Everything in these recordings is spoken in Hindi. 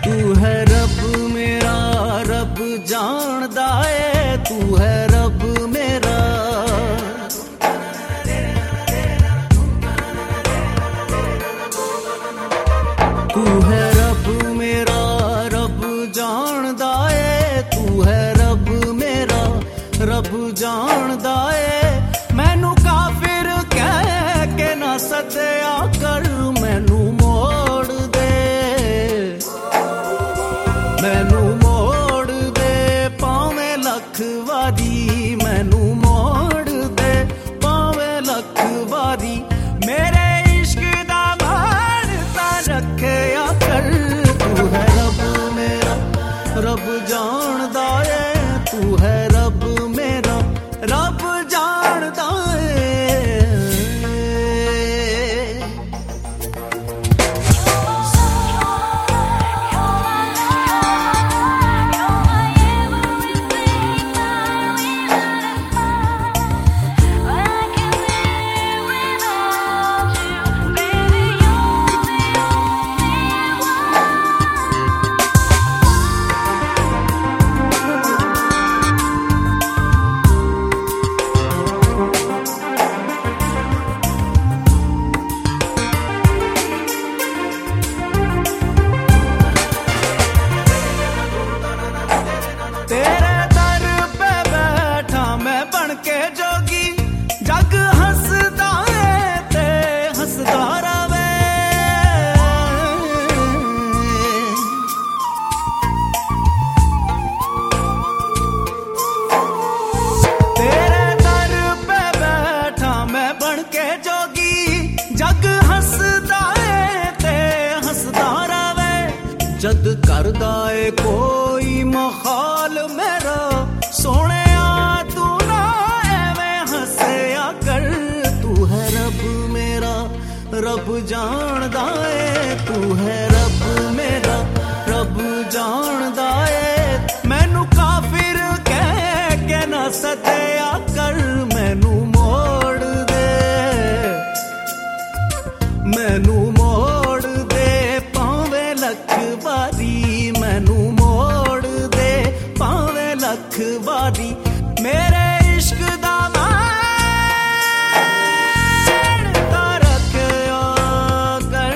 तू है रब मेरा, रब जानदा है, तू है रब मेरा। तू है रब मेरा, रब जानदा है, तू है रब मेरा, रब जानदा है। मैनू काफिर कह के ना सदया कर, मैनू मोड़ दे, मैनू मोड़ दे पावें लख वारी, मैनू मोड़ दे पावें लख वारी। मेरे इश्क दा मारता रखया कर, तू है रब मेरा, रब जानदा है, तू है रब मेरा, रब जानदा है। तेरे दर पे बैठा मैं बन के जोगी, जग हंसदा है ते हंसदा रवे। तेरे दर पे बैठा मैं बन के जोगी, जग हंसदा है ते हंसदा रवे। जद करदा है कोई मखाल मेरा, सोने तू ना एवें हंसया कर। तू है रब मेरा, रब जानदा है, तू है रब मेरा, रब जानदा है। मैनू काफिर कह के ना सदया कर, मैनू मोड़ दे, मैनू मोड़ दे पावें लख वारी, मैनू मोड़ दे पावें लख वारी। मेरे इश्क दा मारता रखया कर।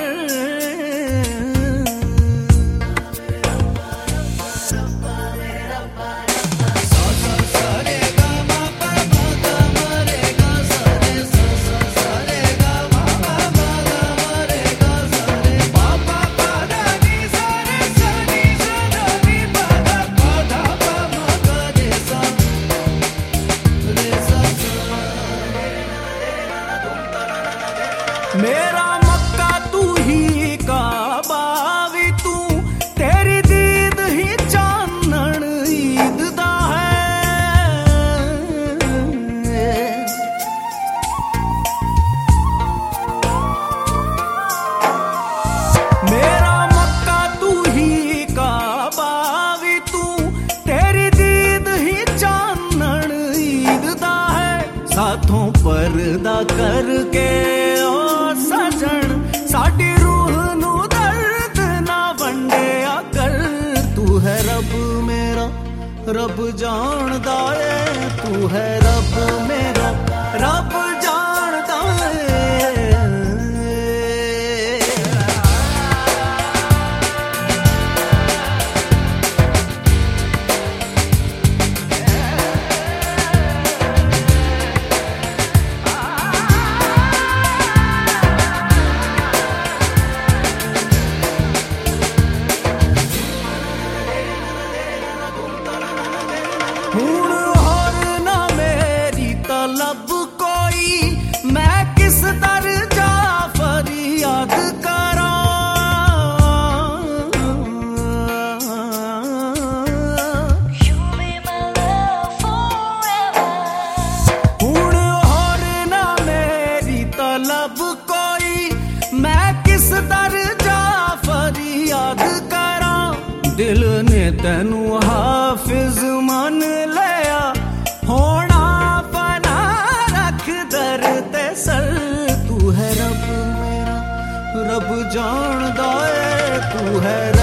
मेरा मक्का तू ही काबा भी तू, तेरी दीद ही चानन ईद दा है। मेरा मक्का तू ही काबा भी तू, तेरी दीद ही चानन ईद दा है। साथों पर्दा करके सजन साडी रूह नू दर्द ना वंडिया कर। तू है रब मेरा, रब जानदा है, तू है रब मेरा, रब जानदा है। हुण होर ना मेरी तलब कोई, मैं किस दर्जा फरियाद करा। हुण होर ना मेरी तलब कोई, मैं किस दर्जा फरियाद करा। दिल ने तैनू हाफिज मन लिया, होना पना रख दर ते सर। तू है रब मेरा, रब जानदा है, तू है